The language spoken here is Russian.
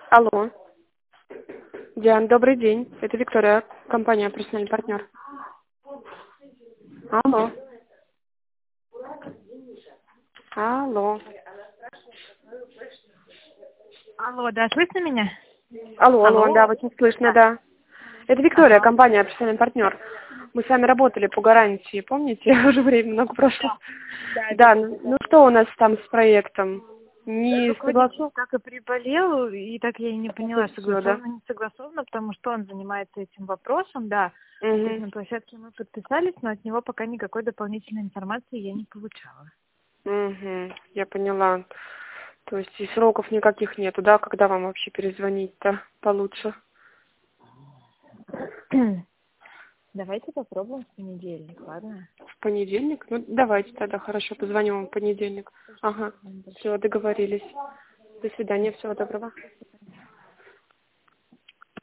Алло. Диан, добрый день. Это Виктория, компания «Профессиональный партнер». Алло. Алло. Алло, да, слышно меня? Алло, да, Алло. очень слышно, Да. да. Это Виктория, Ага. компания «Профессиональный партнер». Мы с вами работали по гарантии, помните? Уже время много прошло. Да, да, Да, да, да, ну да. что у нас там с проектом? Не Руководитель согласовано так и приболел, и так я и не поняла, все, да? согласовано, не согласовано, потому что он занимается этим вопросом, да. То есть Угу. на площадке мы подписались, но от него пока никакой дополнительной информации я не получала. Угу, я поняла. То есть и сроков никаких нету, да? Когда вам вообще перезвонить-то получше? Давайте попробуем в понедельник, ладно? В понедельник? Ну, давайте тогда, хорошо, позвоню вам в понедельник. Ага, Спасибо вам большое. все, договорились. До свидания, всего доброго.